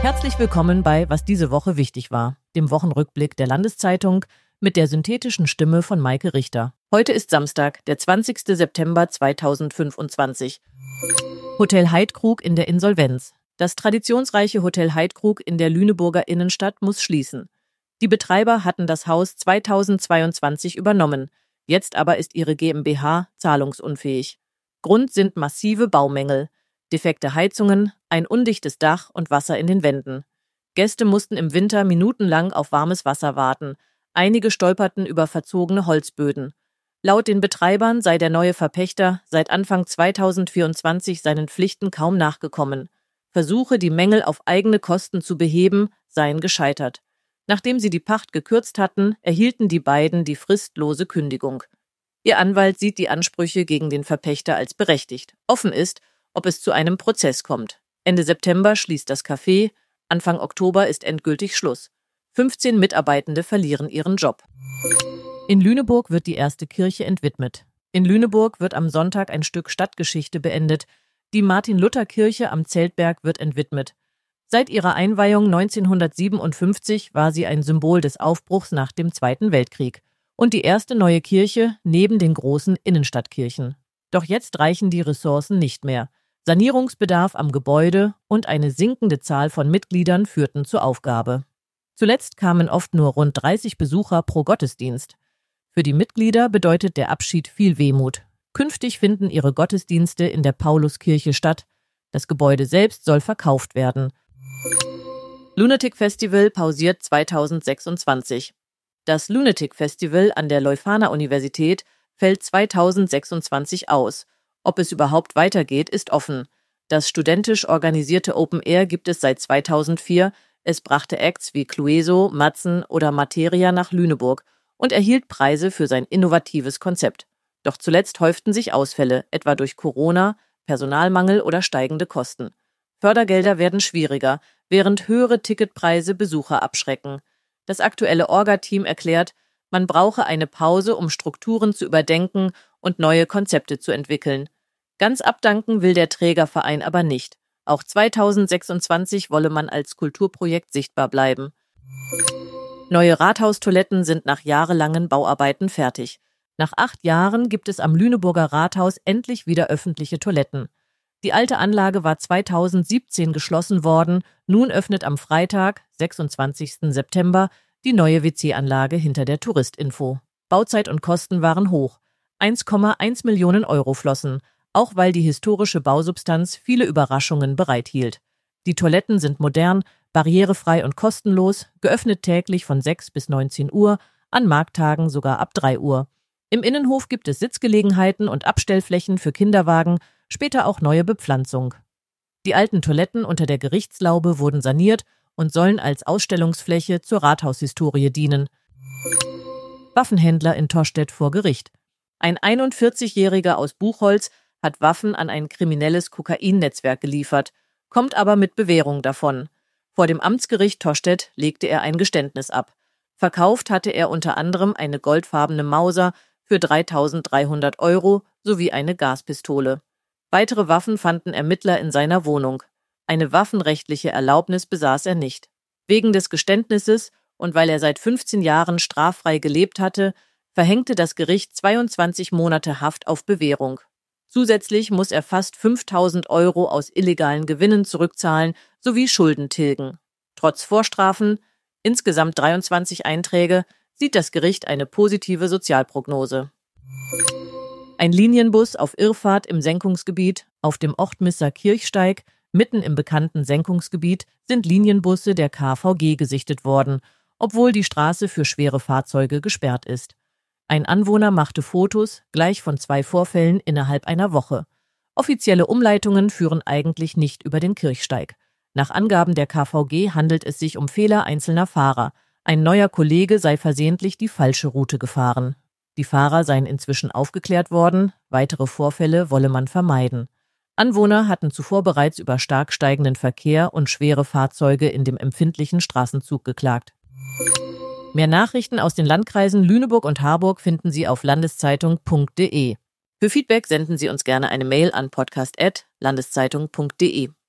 Herzlich willkommen bei Was diese Woche wichtig war, dem Wochenrückblick der Landeszeitung mit der synthetischen Stimme von Maike Richter. Heute ist Samstag, der 20. September 2025. Hotel Heidkrug in der Insolvenz. Das traditionsreiche Hotel Heidkrug in der Lüneburger Innenstadt muss schließen. Die Betreiber hatten das Haus 2022 übernommen. Jetzt aber ist ihre GmbH zahlungsunfähig. Grund sind massive Baumängel. Defekte Heizungen, ein undichtes Dach und Wasser in den Wänden. Gäste mussten im Winter minutenlang auf warmes Wasser warten. Einige stolperten über verzogene Holzböden. Laut den Betreibern sei der neue Verpächter seit Anfang 2024 seinen Pflichten kaum nachgekommen. Versuche, die Mängel auf eigene Kosten zu beheben, seien gescheitert. Nachdem sie die Pacht gekürzt hatten, erhielten die beiden die fristlose Kündigung. Ihr Anwalt sieht die Ansprüche gegen den Verpächter als berechtigt. Offen ist, ob es zu einem Prozess kommt. Ende September schließt das Café, Anfang Oktober ist endgültig Schluss. 15 Mitarbeitende verlieren ihren Job. In Lüneburg wird die erste Kirche entwidmet. In Lüneburg wird am Sonntag ein Stück Stadtgeschichte beendet. Die Martin-Luther-Kirche am Zeltberg wird entwidmet. Seit ihrer Einweihung 1957 war sie ein Symbol des Aufbruchs nach dem Zweiten Weltkrieg und die erste neue Kirche neben den großen Innenstadtkirchen. Doch jetzt reichen die Ressourcen nicht mehr. Sanierungsbedarf am Gebäude und eine sinkende Zahl von Mitgliedern führten zur Aufgabe. Zuletzt kamen oft nur rund 30 Besucher pro Gottesdienst. Für die Mitglieder bedeutet der Abschied viel Wehmut. Künftig finden ihre Gottesdienste in der Pauluskirche statt. Das Gebäude selbst soll verkauft werden. Lunatic Festival pausiert 2026. Das Lunatic Festival an der Leuphana-Universität fällt 2026 aus. Ob es überhaupt weitergeht, ist offen. Das studentisch organisierte Open Air gibt es seit 2004. Es brachte Acts wie Clueso, Matzen oder Materia nach Lüneburg und erhielt Preise für sein innovatives Konzept. Doch zuletzt häuften sich Ausfälle, etwa durch Corona, Personalmangel oder steigende Kosten. Fördergelder werden schwieriger, während höhere Ticketpreise Besucher abschrecken. Das aktuelle Orga-Team erklärt, man brauche eine Pause, um Strukturen zu überdenken und neue Konzepte zu entwickeln. Ganz abdanken will der Trägerverein aber nicht. Auch 2026 wolle man als Kulturprojekt sichtbar bleiben. Neue Rathaustoiletten sind nach jahrelangen Bauarbeiten fertig. Nach 8 Jahren gibt es am Lüneburger Rathaus endlich wieder öffentliche Toiletten. Die alte Anlage war 2017 geschlossen worden. Nun öffnet am Freitag, 26. September, die neue WC-Anlage hinter der Touristinfo. Bauzeit und Kosten waren hoch. 1,1 Millionen Euro flossen, auch weil die historische Bausubstanz viele Überraschungen bereithielt. Die Toiletten sind modern, barrierefrei und kostenlos, geöffnet täglich von 6 bis 19 Uhr, an Markttagen sogar ab 3 Uhr. Im Innenhof gibt es Sitzgelegenheiten und Abstellflächen für Kinderwagen, später auch neue Bepflanzung. Die alten Toiletten unter der Gerichtslaube wurden saniert und sollen als Ausstellungsfläche zur Rathaushistorie dienen. Waffenhändler in Tostedt vor Gericht. Ein 41-Jähriger aus Buchholz hat Waffen an ein kriminelles Kokainnetzwerk geliefert, kommt aber mit Bewährung davon. Vor dem Amtsgericht Tostedt legte er ein Geständnis ab. Verkauft hatte er unter anderem eine goldfarbene Mauser für 3.300 Euro sowie eine Gaspistole. Weitere Waffen fanden Ermittler in seiner Wohnung. Eine waffenrechtliche Erlaubnis besaß er nicht. Wegen des Geständnisses und weil er seit 15 Jahren straffrei gelebt hatte, verhängte das Gericht 22 Monate Haft auf Bewährung. Zusätzlich muss er fast 5.000 Euro aus illegalen Gewinnen zurückzahlen sowie Schulden tilgen. Trotz Vorstrafen, insgesamt 23 Einträge, sieht das Gericht eine positive Sozialprognose. Ein Linienbus auf Irrfahrt im Senkungsgebiet, auf dem Ochtmisser Kirchsteig, mitten im bekannten Senkungsgebiet, sind Linienbusse der KVG gesichtet worden, obwohl die Straße für schwere Fahrzeuge gesperrt ist. Ein Anwohner machte Fotos, gleich von 2 Vorfällen innerhalb einer Woche. Offizielle Umleitungen führen eigentlich nicht über den Kirchsteig. Nach Angaben der KVG handelt es sich um Fehler einzelner Fahrer. Ein neuer Kollege sei versehentlich die falsche Route gefahren. Die Fahrer seien inzwischen aufgeklärt worden, weitere Vorfälle wolle man vermeiden. Anwohner hatten zuvor bereits über stark steigenden Verkehr und schwere Fahrzeuge in dem empfindlichen Straßenzug geklagt. Mehr Nachrichten aus den Landkreisen Lüneburg und Harburg finden Sie auf landeszeitung.de. Für Feedback senden Sie uns gerne eine Mail an podcast@landeszeitung.de.